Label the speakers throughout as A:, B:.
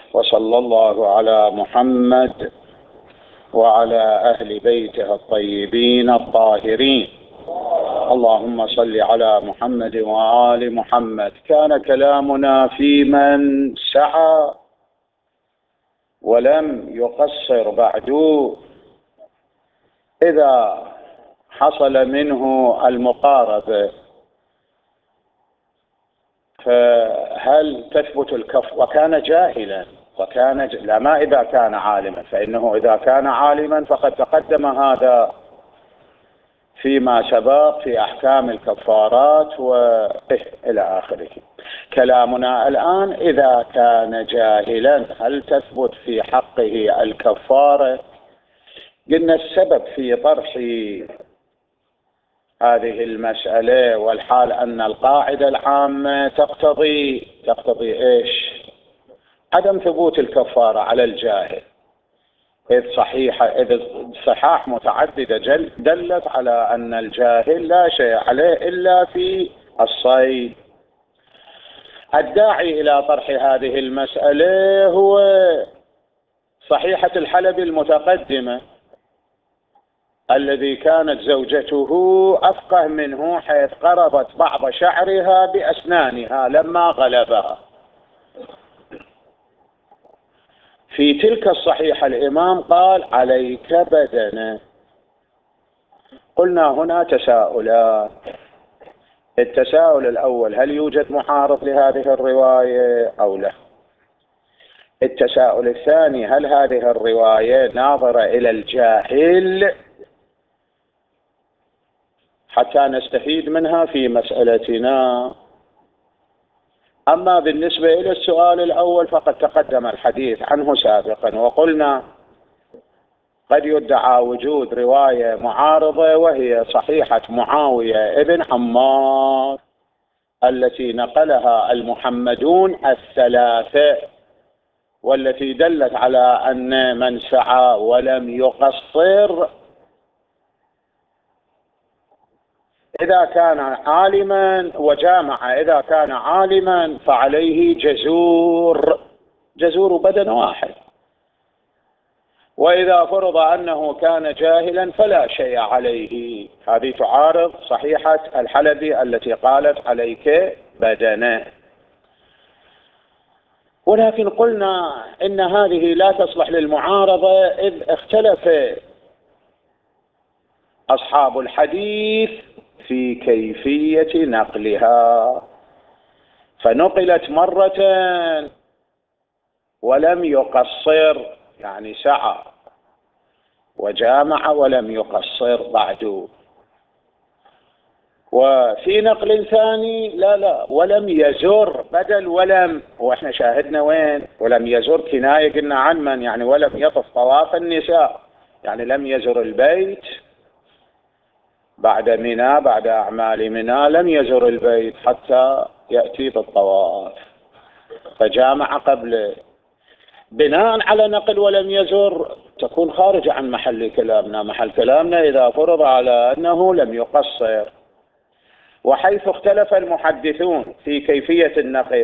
A: وصلى الله على محمد وعلى أهل بيته الطيبين الطاهرين. اللهم صل على محمد وآل محمد. كان كلامنا في من سعى ولم يقصر بعد، إذا حصل منه المقاربة فهل تثبت الكف؟ وكان جاهلا لا، ما إذا كان عالما، فإنه إذا كان عالما فقد تقدم هذا فيما سبق في أحكام الكفارات إلى آخره. كلامنا الآن إذا كان جاهلا هل تثبت في حقه الكفارة؟ قلنا السبب في طرح هذه المسألة والحال أن القاعدة العامة تقتضي إيش؟ عدم ثبوت الكفارة على الجاهل، إذ الصحاح متعددة دلت على أن الجاهل لا شيء عليه إلا في الصيد. الداعي إلى طرح هذه المسألة هو صحيحة الحلبي المتقدمة، الذي كانت زوجته أفقه منه، حيث قرضت بعض شعرها بأسنانها لما غلبها. في تلك الصحيحة الإمام قال: عليك بدنه. قلنا هنا تساؤلان. التساؤل الأول: هل يوجد معارض لهذه الرواية أو لا؟ التساؤل الثاني: هل هذه الرواية ناظرة إلى الجاهل حتى نستفيد منها في مسألتنا؟ أما بالنسبة إلى السؤال الأول فقد تقدم الحديث عنه سابقا، وقلنا قد يدعى وجود رواية معارضة، وهي صحيحة معاوية ابن عمار التي نقلها المحمدون الثلاثة، والتي دلت على أن من سعى ولم يقصر إذا كان عالما وجامع، إذا كان عالما فعليه جزور بدن واحد، وإذا فرض أنه كان جاهلا فلا شيء عليه. هذه تعارض صحيحة الحلبي التي قالت عليك بدنه. ولكن قلنا إن هذه لا تصلح للمعارضة، إذ اختلف أصحاب الحديث في كيفية نقلها، فنقلت مرة ولم يقصر، يعني سعى وجامع ولم يقصر بعد. وفي نقل ثاني لا ولم يزر بدل ولم، واحنا شاهدنا وين ولم يزر كناية، قلنا عن من؟ يعني ولم يطف طواف النساء، يعني لم يزر البيت بعد منى، بعد أعمال منى لم يزر البيت حتى يأتي بالطواف، فجامع قبله. بناء على نقل ولم يزر تكون خارجة عن محل كلامنا. محل كلامنا إذا فرض على أنه لم يقصر. وحيث اختلف المحدثون في كيفية النقل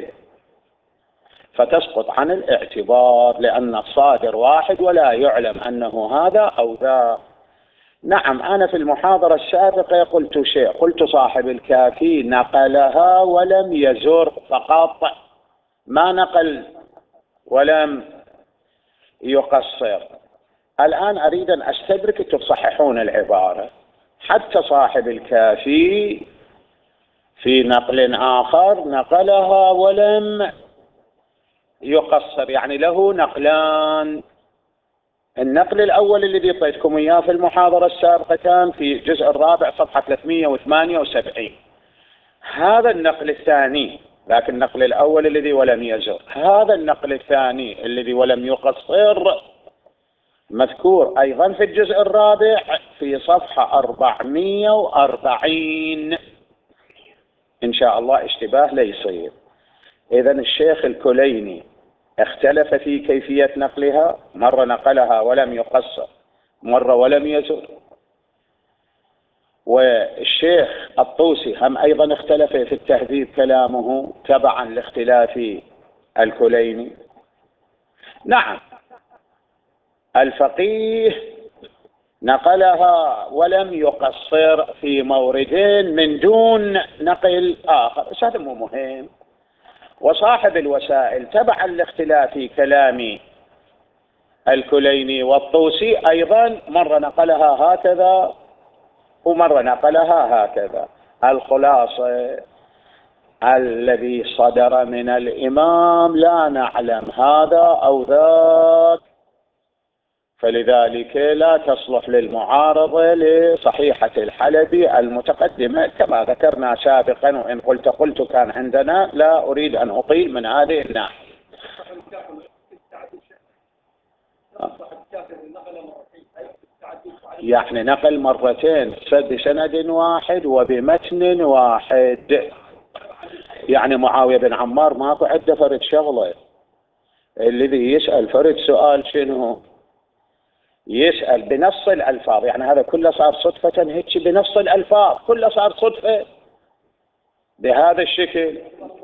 A: فتسقط عن الاعتبار، لأن الصادر واحد ولا يعلم أنه هذا أو ذا. نعم، أنا في المحاضرة السابقة قلت شيء، قلت صاحب الكافي نقلها ولم يزر فقط، ما نقل ولم يقصر. الآن أريد أن أستدرك تصححون العبارة. حتى صاحب الكافي في نقل آخر نقلها ولم يقصر، يعني له نقلان. النقل الأول الذي أعطيتكم إياه في المحاضرة السابقة كان في الجزء الرابع صفحة 378، هذا النقل الثاني. لكن النقل الأول الذي ولم يزر، هذا النقل الثاني الذي ولم يقصر مذكور أيضا في الجزء الرابع في صفحة 440. إن شاء الله اشتباه لا يصير. إذن الشيخ الكليني اختلف في كيفية نقلها، مرة نقلها ولم يقصر، مرة ولم يزر. والشيخ الطوسي هم أيضا اختلف في التهذيب كلامه تبعا لاختلاف الكليني. نعم، الفقيه نقلها ولم يقصر في موردين من دون نقل آخر، بس هذا مو مهم. وصاحب الوسائل تبعا لاختلاف كلام الكليني والطوسي أيضا مرة نقلها هكذا ومرة نقلها هكذا. الخلاصة الذي صدر من الإمام لا نعلم هذا أو ذاك، فلذلك لا تصلح للمعارضة لصحيحة الحلبي المتقدمة كما ذكرنا سابقا، وإن قلت كان عندنا، لا أريد أن أطيل من هذه الناحية. يعني نقل مرتين بسند واحد وبمتن واحد. يعني معاوية بن عمار ماكو عنده فرد شغله، الذي يسأل فرد سؤال شنو؟ يسأل بنص الألفاظ، يعني هذا كله صار صدفة هيك بنص الألفاظ، كله صار صدفة بهذا الشكل.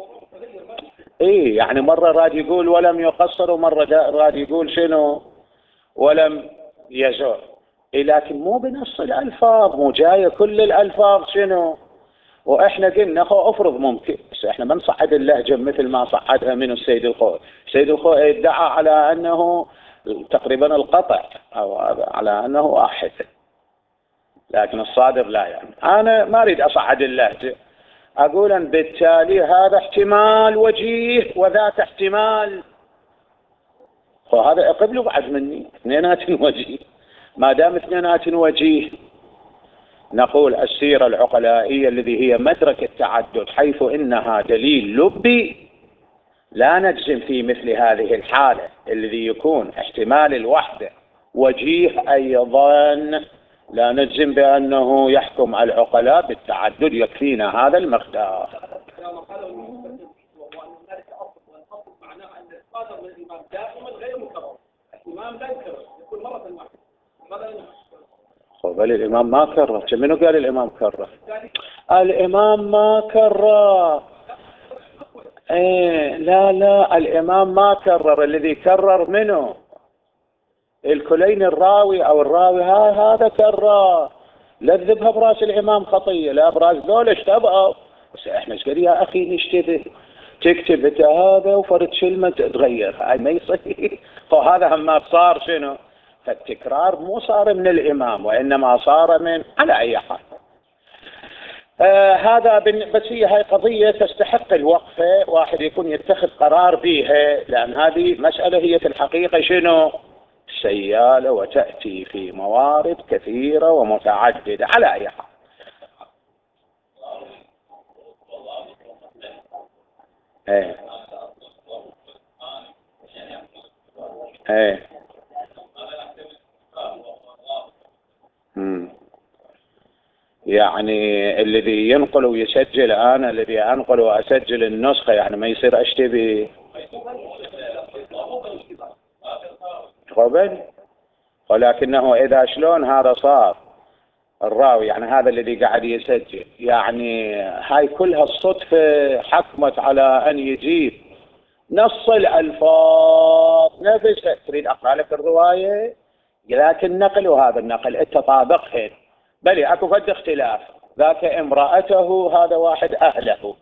A: يعني مرة راد يقول ولم يقصر، ومرة راد يقول شنو؟ ولم يزور. لكن مو بنص الألفاظ، مو جاية كل الألفاظ شنو. واحنا قلنا افرض ممكن، بس احنا ما نصعد اللهجه مثل ما صعدها من السيد الخوئي. السيد الخوئي ادعى على انه تقريبا القطع او على انه واحد، لكن الصادر لا. يعني انا ما اريد اصعد اللهجه، اقول ان بالتالي هذا احتمال وجيه وذاك احتمال، وهذا اقبله بعد مني اثنينات وجيه. ما دام اثنينات وجيه نقول السيرة العقلائية الذي هي مدرك التعدد، حيث إنها دليل لبي، لا نجزم في مثل هذه الحالة الذي يكون احتمال الوحدة وجيه أيضا، لا نجزم بأنه يحكم العقلاء بالتعدد، يكفينا هذا المقدار. بل الإمام ما كرر. منو قال الإمام كرر؟ الإمام ما كرر. لا الإمام ما كرر. الذي كرر منه الكلين الراوي أو الراوي هذا كرر. لا تذبها براس الإمام خطية، لا براس ذول اشتبهوا. بس احنا ايش يا أخي نشتبه؟ تكتب انت هذا وفرد كلمة تغير، هاي ما يصير. فهذا هم صار شنو؟ فالتكرار مو صار من الإمام، وإنما صار من على أي حال. هذا بس هاي قضية تستحق الوقفة، واحد يكون يتخذ قرار بيها، لأن هذه مسألة هي في الحقيقة شنو؟ سيالة، وتأتي في موارد كثيرة ومتعددة على أي حال. ايه ايه يعني الذي ينقل ويسجل، أنا الذي أنقل وأسجل النسخة، يعني ما يصير أشتبه قبل. ولكنه إذا شلون هذا صار الراوي، يعني هذا الذي قاعد يسجل، يعني هاي كلها الصدفة حكمت على أن يجيب نص الألفاظ نفسها. تريد أقرأ لك الرواية، لكن نقل وهذا النقل التطابقهن، بل أكو فد اختلاف، ذاك امرأته هذا واحد أهله،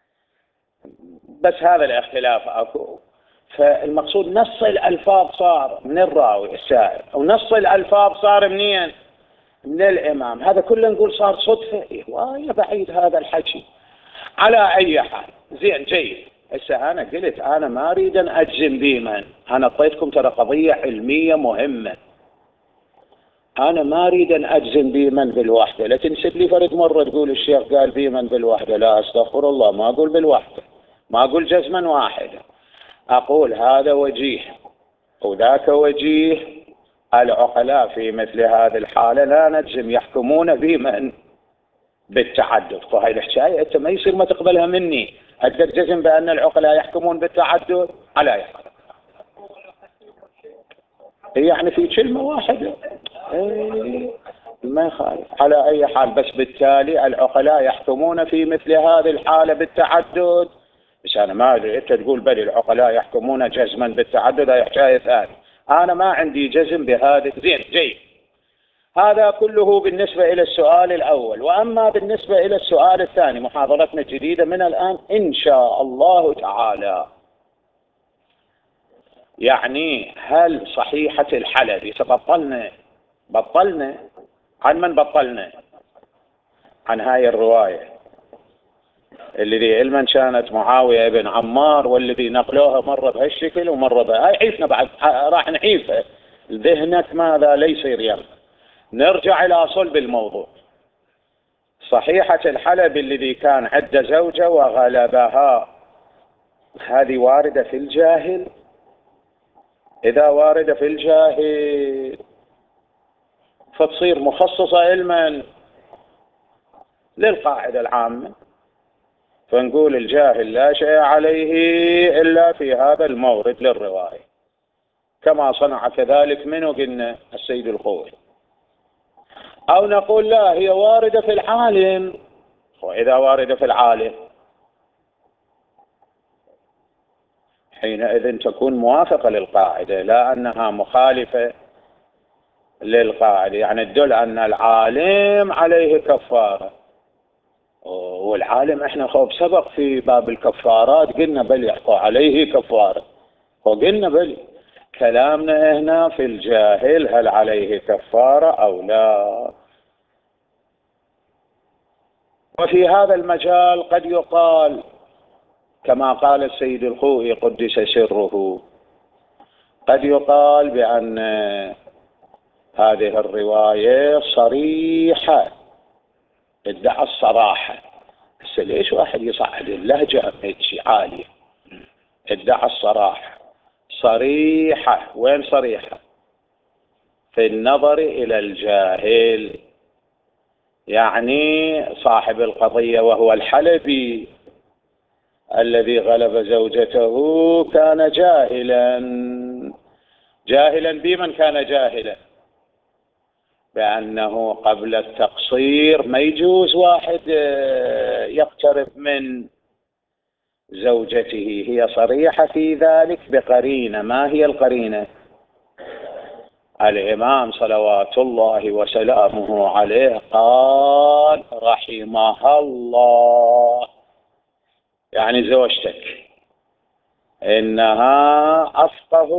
A: بس هذا الاختلاف أكو. فالمقصود نص الألفاظ صار من الراوي السائر، ونص الألفاظ صار منين؟ من الإمام. هذا كله نقول صار صدفة؟ وايد بعيد هذا الحكي. على أي حال زين جيد. هسه أنا قلت أنا ما أريد أن أجزم بمن، أنا أعطيتكم ترى قضية علمية مهمة، أنا ما أريد أن أجزم بمن بالوحدة. لا تنسب لي فرد مرة تقول الشيخ قال بمن بالوحدة، لا أستغفر الله، ما أقول بالوحدة، ما أقول جزما واحدا، أقول هذا وجيه وذاك وجيه. العقلاء في مثل هذه الحالة لا نجزم يحكمون بمن بالتعدد. فهي الحكاية أنت ما يصير ما تقبلها مني، أقدر جزم بأن العقلاء يحكمون بالتعدد على أي حال، يعني في كلمة واحدة ما يخالف على أي حال. بس بالتالي العقلاء يحكمون في مثل هذه الحالة بالتعدد، بس أنا ما أدري، أنت تقول بل العقلاء يحكمون جزما بالتعدد، أي حكاية ثانية. أنا ما عندي جزم بهذا. زين جيد. هذا كله بالنسبة إلى السؤال الأول. وأما بالنسبة إلى السؤال الثاني، محاضرتنا الجديدة من الآن إن شاء الله تعالى، يعني هل صحيحة الحلبي، بطلنا عن من بطلنا؟ عن هاي الرواية الذي علما كانت معاوية بن عمار، والذي نقلوها مرة بهالشكل ومرة هاي عيفنا بعد، راح نعيفها. ذهنك ماذا لا يصير يلا. نرجع إلى صلب الموضوع. صحيحة الحلب الذي كان عد زوجة وغلبها، هذه واردة في الجاهل؟ إذا واردة في الجاهل فتصير مخصصة علما للقاعدة العامة، فنقول الجاهل لا شيء عليه إلا في هذا المورد للرواية، كما صنع كذلك منه قلنا السيد الخوئي. أو نقول لا، هي واردة في العالم. وإذا واردة في العالم حينئذ تكون موافقة للقاعدة، لا أنها مخالفة للقاعدة، يعني تدل أن العالم عليه كفارة. والعالم احنا خوف سبق في باب الكفارات قلنا بل يحكوا عليه كفارة، وقلنا بل. كلامنا هنا في الجاهل هل عليه كفارة أو لا. وفي هذا المجال قد يقال كما قال السيد الخوئي قدس سره، قد يقال بأن هذه الرواية صريحة، ادعى الصراحة. بس ليش واحد يصعد اللهجة هيك عالية؟ ادعى الصراحة صريحة. وين صريحة؟ في النظر إلى الجاهل، يعني صاحب القضية وهو الحلبي الذي غلب زوجته كان جاهلا. جاهلا بمن كان جاهلا؟ بأنه قبل التقصير ما يجوز واحد يقترب من زوجته. هي صريحة في ذلك بقرينة. ما هي القرينة؟ الإمام صلوات الله وسلامه عليه قال رحمها الله، يعني زوجتك إنها أفقه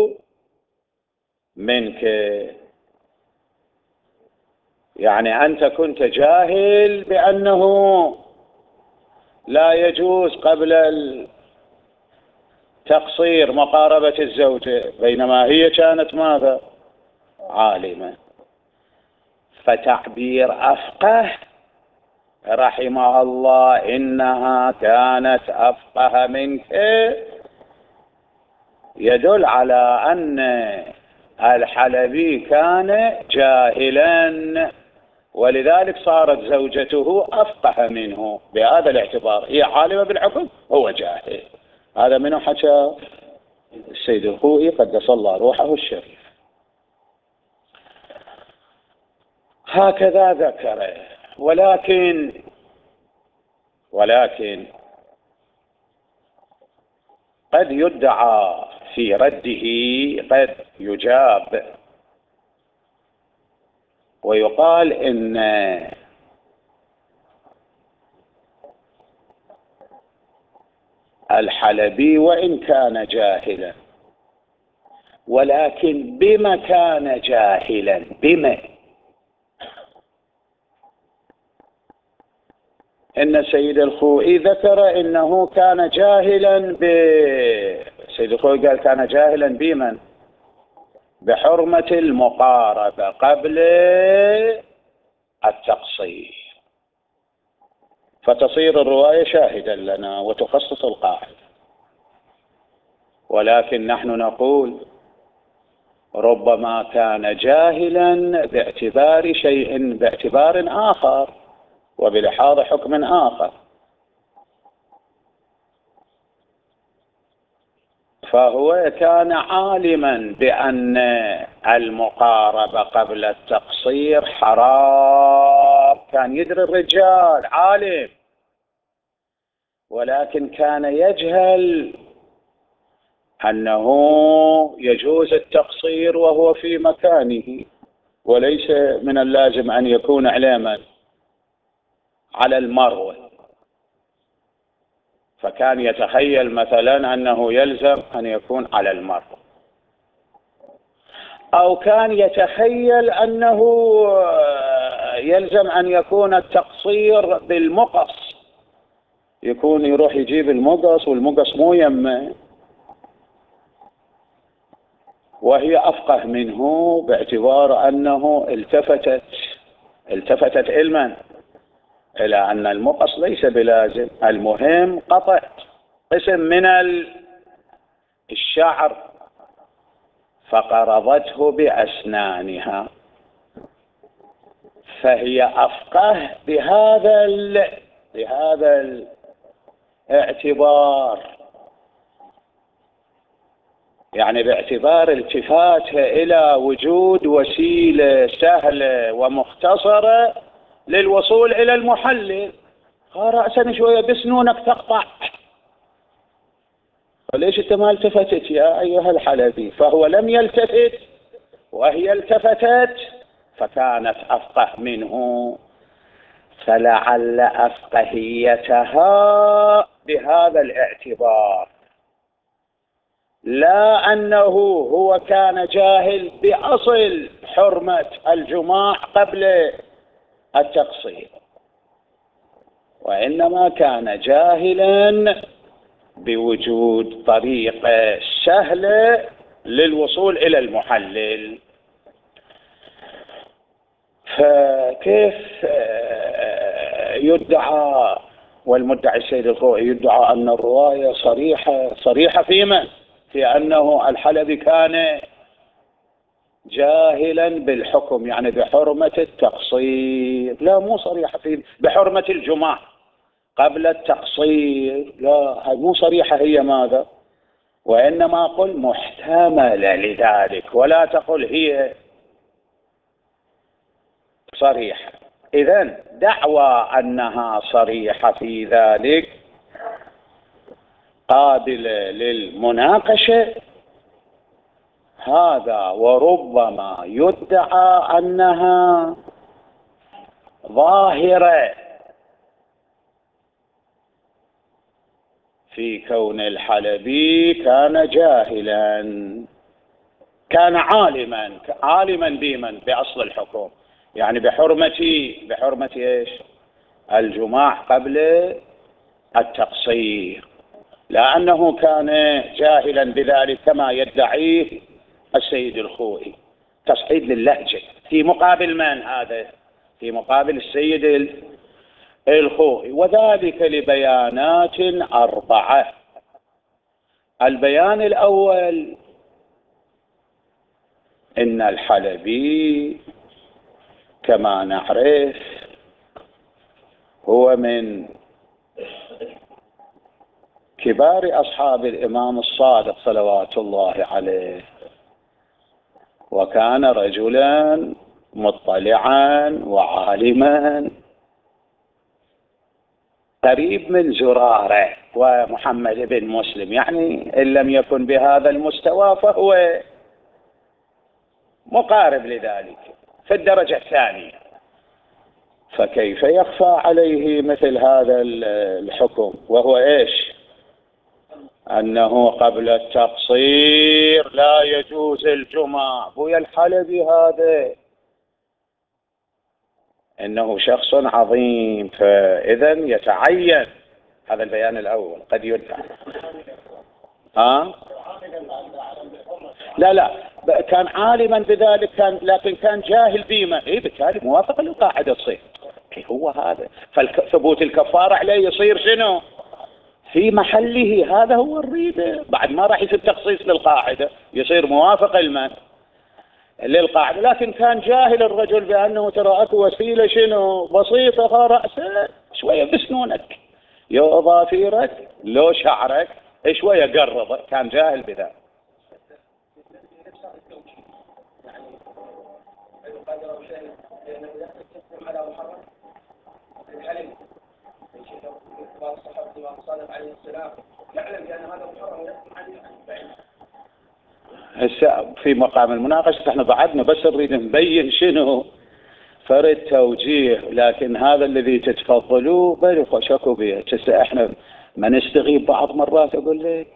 A: منك، يعني أنت كنت جاهل بأنه لا يجوز قبل التقصير مقاربة الزوجة، بينما هي كانت ماذا؟ عالمة. فتعبير أفقه رحمها الله إنها كانت أفقه منك يدل على أن الحلبي كان جاهلا، ولذلك صارت زوجته أفقه منه بهذا الاعتبار. هي عالمة بالحكم، هو جاهل. هذا منه حكى السيد الخوئي قدس الله روحه الشريف، هكذا ذكره. ولكن قد يدعى في رده، قد يجاب ويقال إن الحلبي وإن كان جاهلا، ولكن بما كان جاهلا؟ بما إن سيد الخوئي ذكر إنه كان جاهلا سيد الخوئي قال كان جاهلا بمن؟ بحرمة المقاربة قبل التقصير، فتصير الرواية شاهدا لنا وتخصص القاعدة. ولكن نحن نقول ربما كان جاهلا باعتبار شيء، باعتبار آخر وبلحاظ حكم آخر، فهو كان عالما بأن المقاربة قبل التقصير حرام، كان يدري الرجال عالم ولكن كان يجهل أنه يجوز التقصير وهو في مكانه، وليس من اللازم أن يكون علما على المرء. فكان يتخيل مثلا أنه يلزم أن يكون على المرء، أو كان يتخيل أنه يلزم أن يكون التقصير بالمقص، يكون يروح يجيب المقص والمقص مو يمه، وهي أفقه منه باعتبار أنه التفتت علما إلى أن المقص ليس بلازم، المهم قطع قسم من الشعر فقرضته بأسنانها، فهي أفقه بهذا الاعتبار، يعني باعتبار التفاتها إلى وجود وسيلة سهلة ومختصرة للوصول إلى المحلل. رأسا شوية بسنونك تقطع، فليش انت ما التفتت يا أيها الحلبي؟ فهو لم يلتفت وهي التفتت، فكانت أفقه منه، فلعل أفقهيتها بهذا الاعتبار، لا أنه هو كان جاهل بأصل حرمة الجماع قبل التقصير، وإنما كان جاهلا بوجود طريقة سهلة للوصول إلى المحلل. فكيف يدعى، والمدعي السيد الخوئي يدعى أن الرواية صريحة فيما في أنه الحلبي كان جاهلا بالحكم، يعني بحرمة التقصير؟ لا، مو صريحة في بحرمة الجماع قبل التقصير، لا، هي مو صريحة. هي ماذا؟ وإنما قل محتملة لذلك، ولا تقل هي صريحة. إذن دعوى أنها صريحة في ذلك قابلة للمناقشة، هذا وربما يدعى أنها ظاهرة في كون الحلبي كان جاهلا، كان عالما بمن بأصل الحكم، يعني بحرمة ايش؟ الجماع قبل التقصير، لأنه كان جاهلا بذلك كما يدعيه السيد الخوئي. تصعيد للهجة في مقابل من هذا؟ في مقابل السيد الخوئي، وذلك لبيانات 4. البيان الأول: إن الحلبي كما نعرف هو من كبار أصحاب الإمام الصادق صلوات الله عليه، وكان رجلا مطلعا وعالما قريب من زرارة ومحمد بن مسلم، يعني إن لم يكن بهذا المستوى فهو مقارب لذلك في الدرجة الثانية. فكيف يخفى عليه مثل هذا الحكم، وهو إيش؟ أنه قبل التقصير لا يجوز الجماع. بويا الحلبي هذا إنه شخص عظيم، فإذا يتعين هذا البيان الأول. قد يدعى لا كان عالما بذلك، لكن كان جاهل بما بالتالي موافق للقاعدة تصير. هو هذا، فثبوت الكفارة عليه يصير شنو؟ في محله. هذا هو الريبة، بعد ما راح يصير تخصيص للقاعدة، يصير موافق للقاعدة. لكن كان جاهل الرجل بأنه ترى أكو وسيلة شنو بسيطة، رأسه شوية بسنونك، يا أظافيرك لو شعرك شوية قرض، كان جاهل بذلك. هسه في مقام المناقشة احنا بعدنا بس نريد نبين شنو فرد توجيه، لكن هذا الذي تتفضلوه بل شكوا به. هسه احنا ما نستغيب بعض مرات، اقول لك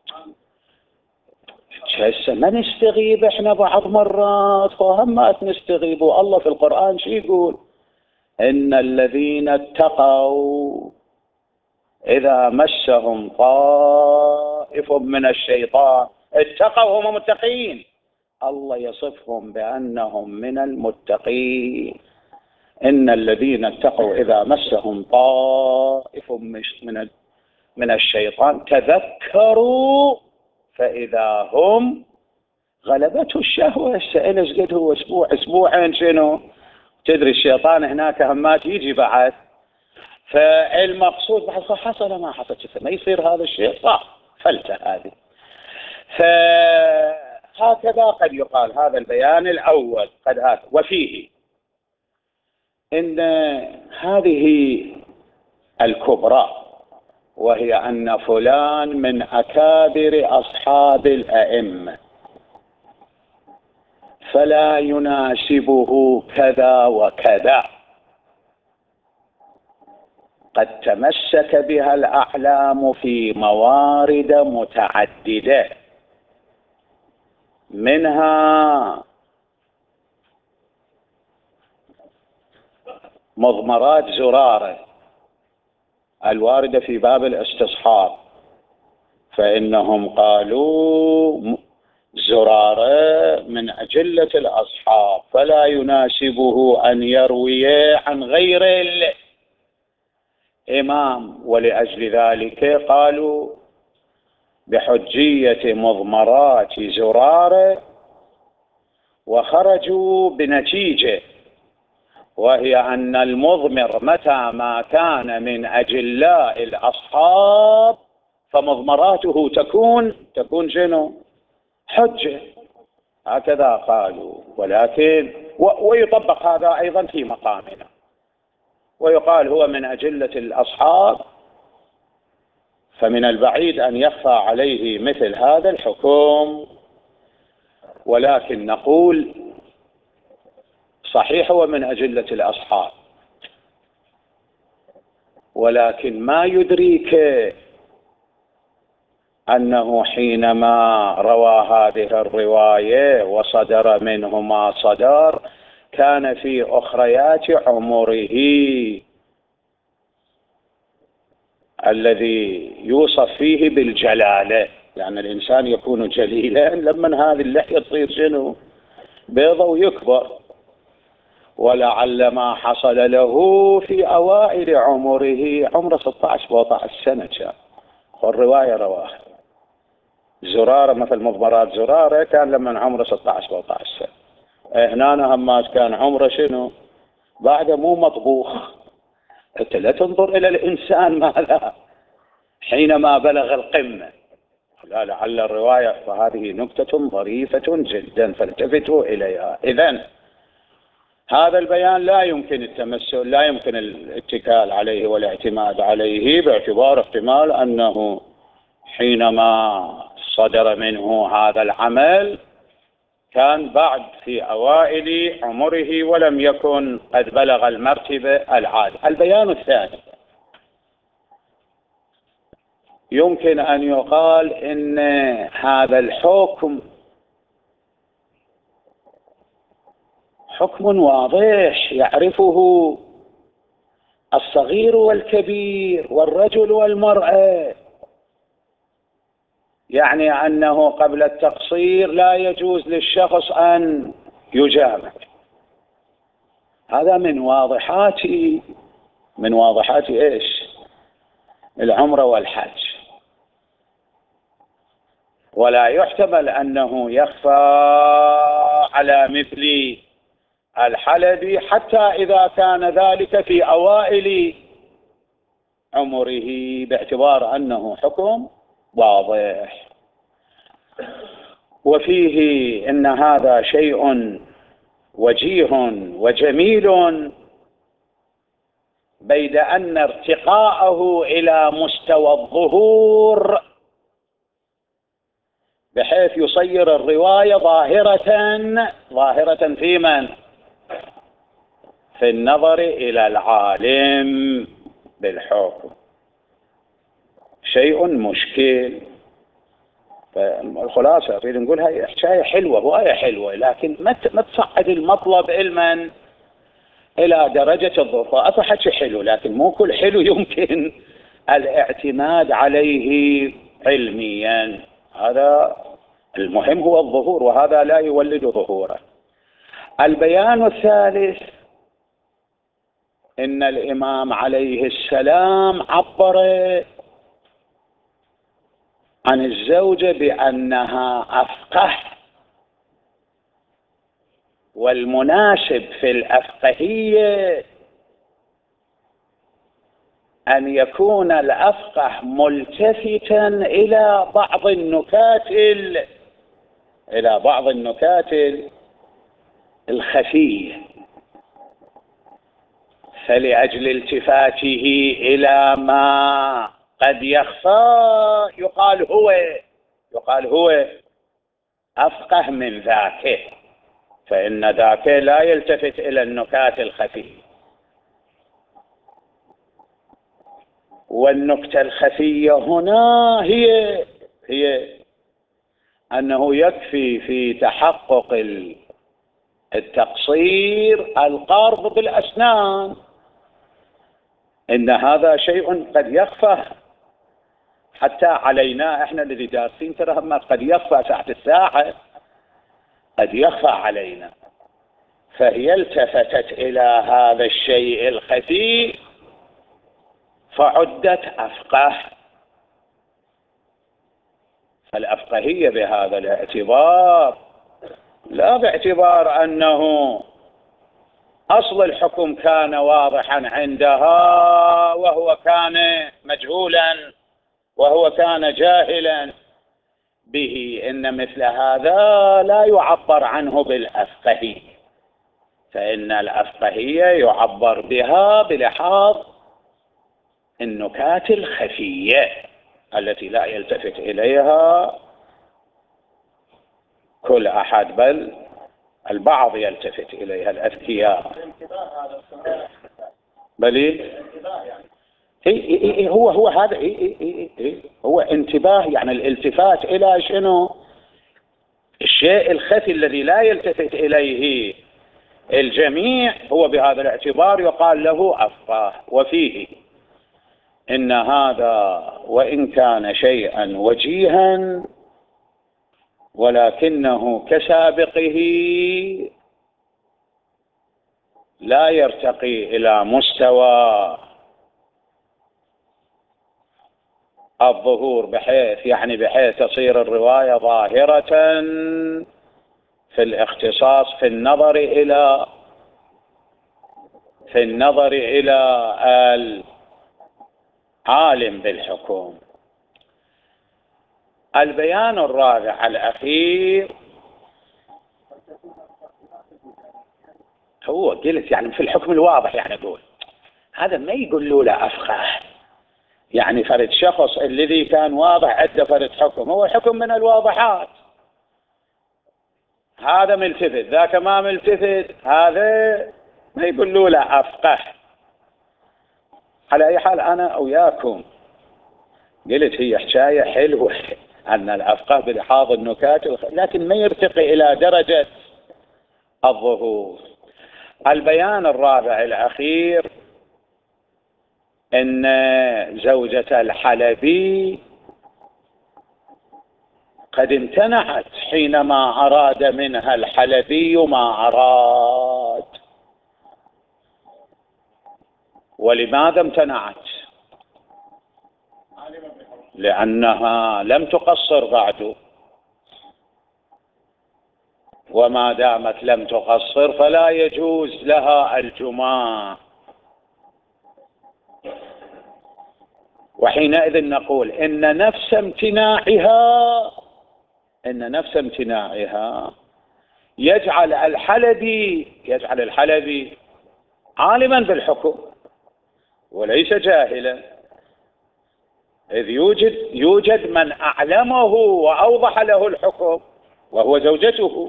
A: هسه ما نستغيب احنا بعض مرات، فهمات نستغيبوا. الله في القرآن شو يقول؟ إن الذين اتقوا إذا مسهم طائف من الشيطان، اتقوا هم متقين، الله يصفهم بأنهم من المتقين. إن الذين اتقوا إذا مسهم طائف من الشيطان تذكروا فإذا هم غلبته الشهوة. سأل قد هو أسبوعين شنو؟ تدري الشيطان هناك همات يجي بعد، فالمقصود بعد حصل ما حصل ما يصير هذا الشيء صح فلتة هذه. فهكذا قد يقال هذا البيان الأول قد هذا. وفيه إن هذه الكبرى، وهي أن فلان من أكابر أصحاب الأئمة فلا يناسبه كذا وكذا، قد تمسك بها الأعلام في موارد متعددة، منها مضمرات زرارة الواردة في باب الاستصحاب، فإنهم قالوا زرارة من أجلة الأصحاب فلا يناسبه أن يروي عن غير الإمام، ولأجل ذلك قالوا بحجية مضمرات زرارة، وخرجوا بنتيجة، وهي أن المضمر متى ما كان من أجلاء الأصحاب فمضمراته تكون شنو؟ حجة. هكذا قالوا. ولكن ويطبق هذا أيضا في مقامنا، ويقال هو من أجلة الأصحاب، فمن البعيد أن يخفى عليه مثل هذا الحكم. ولكن نقول صحيح هو من أجلة الأصحاب، ولكن ما يدريك أنه حينما روى هذه الرواية وصدر منه ما صدر كان في أخريات عمره الذي يوصف فيه بالجلالة، يعني الإنسان يكون جليلا لما هذه اللحية تصير شنو؟ بيضة ويكبر. ولعل ما حصل له في أوائل عمره، عمره 16-17 سنة كان، والرواية رواها زرارة مثل مضمرات زرارة كان لما عمره 16-17 سنة. هنا همات كان عمره شنو؟ بعد مو مطبوخ. انت لا تنظر إلى الإنسان ماذا حينما بلغ القمة، لا، لعل الرواية. فهذه نكتة ظريفة جدا فالتفتوا إليها. إذن هذا البيان لا يمكن التمثل، لا يمكن الاتكال عليه والاعتماد عليه، باعتبار احتمال أنه حينما صدر منه هذا العمل كان بعد في أوائل عمره ولم يكن قد بلغ المرتبة العالية. البيان الثاني، يمكن أن يقال إن هذا الحكم حكم واضح يعرفه الصغير والكبير والرجل والمرأة، يعني أنه قبل التقصير لا يجوز للشخص أن يجامع. هذا من واضحات إيش؟ العمرة والحج. ولا يحتمل أنه يخفى على مثل الحلبي حتى إذا كان ذلك في أوائل عمره، باعتبار أنه حكم واضح. وفيه إن هذا شيء وجيه وجميل بيد أن ارتقاءه إلى مستوى الظهور بحيث يصير الرواية ظاهرة في من؟ في النظر إلى العالم بالحكم. شيء مشكل. الخلاصة أريد نقول هاي حكاية حلوة وآية حلوة، لكن ما تصعد المطلب علما إلى درجة الظهور. أصبح حلو، لكن مو كل حلو يمكن الاعتماد عليه علميا. هذا المهم هو الظهور، وهذا لا يولد ظهورا. البيان الثالث إن الإمام عليه السلام عبر عن الزوجة بأنها أفقه، والمناسب في الأفقهية أن يكون الأفقه ملتفتا إلى بعض النكات الخفية، فلأجل التفاته إلى ما قد يخفى يقال هو أفقه من ذاك، فإن ذاك لا يلتفت إلى النكات الخفية. والنكتة الخفية هنا هي أنه يكفي في تحقق التقصير القرض بالأسنان. إن هذا شيء قد يخفى حتى علينا إحنا الذي دارسين، ترى ما قد يخفى ساعة الساعة، قد يخفى علينا. فهي التفتت إلى هذا الشيء الخفي فعدت أفقه. فالأفقهية بهذا الاعتبار، لا باعتبار أنه أصل الحكم كان واضحا عندها وهو كان مجهولا وهو كان جاهلا به، إن مثل هذا لا يعبر عنه بالأفقهية، فإن الأفقهية يعبر بها بلحاظ النكات الخفية التي لا يلتفت إليها كل أحد، بل البعض يلتفت إليها، الأذكياء. بل هو هذا هو انتباه، يعني الالتفات إلى شنو؟ الشيء الخفي الذي لا يلتفت إليه الجميع، هو بهذا الاعتبار يقال له أفقه. وفيه إن هذا وإن كان شيئا وجيها ولكنه كسابقه لا يرتقي إلى مستوى الظهور، بحيث تصير الرواية ظاهرة في الاختصاص في النظر إلى العالم بالحكم. البيان الرابع الأخير، هو قلت يعني في الحكم الواضح، يعني يقول هذا ما يقول له أفقه، يعني فرد شخص الذي كان واضح عنده فرد حكم، هو حكم من الواضحات، هذا ملتفت ذاك ما ملتفت، هذا ما يقول له أفقه. على أي حال أنا وياكم قلت هي حكاية حلوة أن الأفقه بلحاظ النكات، لكن ما يرتقي إلى درجة الظهور. البيان الرابع الأخير إن زوجة الحلبي قد امتنعت حينما أراد منها الحلبي ما أراد. ولماذا امتنعت؟ لأنها لم تقصر بعد، وما دامت لم تقصر فلا يجوز لها الجماع. وحينئذ نقول إن نفس امتناعها يجعل الحلبي عالما بالحكم، وليس جاهلا، إذ يوجد من أعلمه وأوضح له الحكم وهو زوجته،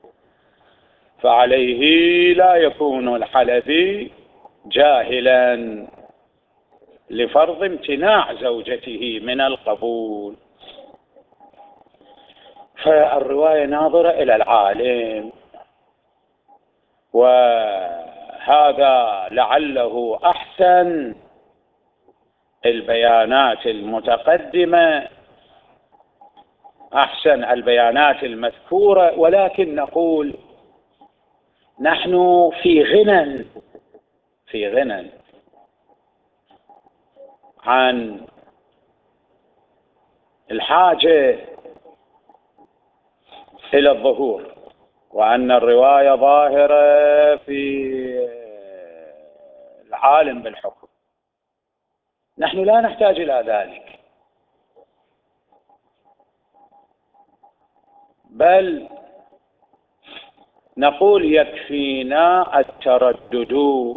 A: فعليه لا يكون الحلبي جاهلا لفرض امتناع زوجته من القبول. فالرواية ناظرة إلى العالم، وهذا لعله أحسن البيانات المتقدمة، أحسن البيانات المذكورة، ولكن نقول نحن في غنى عن الحاجة إلى الظهور، وأن الرواية ظاهرة في العالم بالحكم. نحن لا نحتاج إلى ذلك، بل نقول يكفينا التردد،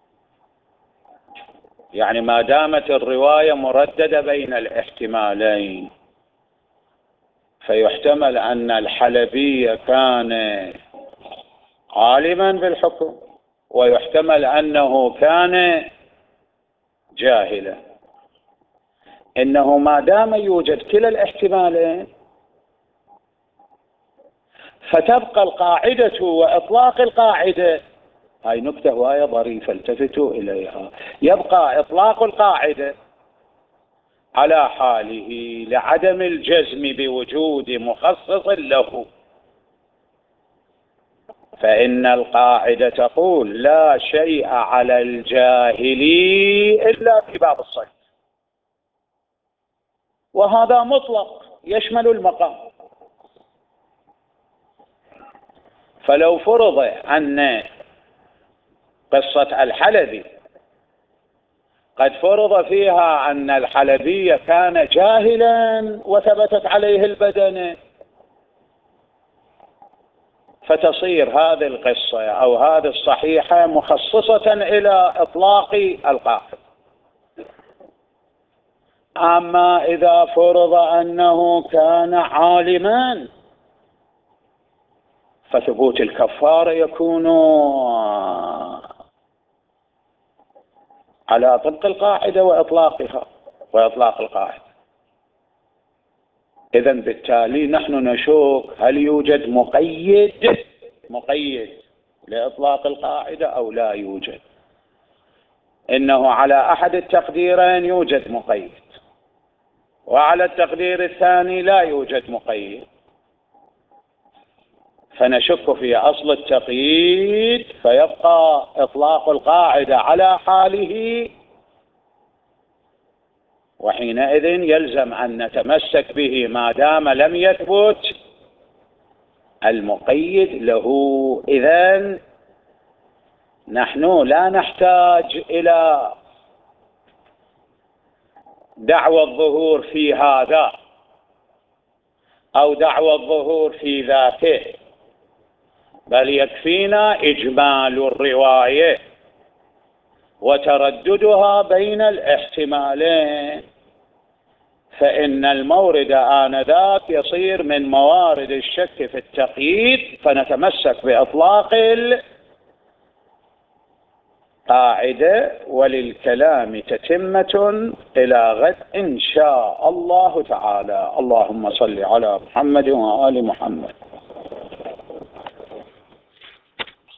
A: يعني ما دامت الرواية مرددة بين الاحتمالين، فيحتمل أن الحلبي كان عالما بالحكم، ويحتمل أنه كان جاهلا. إنه ما دام يوجد كلا الاحتمالين فتبقى القاعدة وإطلاق القاعدة، هاي نكتة وهي ظريفة التفتوا إليها، يبقى إطلاق القاعدة على حاله لعدم الجزم بوجود مخصص له. فإن القاعدة تقول لا شيء على الجاهلي إلا في باب الصيد، وهذا مطلق يشمل المقام. فلو فرض أن قصة الحلبي قد فرض فيها أن الحلبي كان جاهلا وثبتت عليه البدنة، فتصير هذه القصة أو هذه الصحيحة مخصصة إلى إطلاق القاعدة. أما إذا فرض أنه كان عالما فثبوت الكفارة يكون على طبق القاعدة وإطلاقها وإطلاق القاعدة. إذن بالتالي نحن نشك هل يوجد مقيد لإطلاق القاعدة أو لا يوجد. إنه على أحد التقديرين يوجد مقيد، وعلى التقدير الثاني لا يوجد مقيد، فنشك في أصل التقييد، فيبقى إطلاق القاعدة على حاله، وحينئذ يلزم أن نتمسك به ما دام لم يثبت المقيد له. إذن نحن لا نحتاج إلى دعوى الظهور في هذا أو دعوى الظهور في ذاته، بل يكفينا إجمال الرواية وترددها بين الاحتمالين، فإن المورد آنذاك يصير من موارد الشك في التقييد، فنتمسك بإطلاق القاعدة. وللكلام تتمة إلى غد إن شاء الله تعالى. اللهم صل على محمد وآل محمد.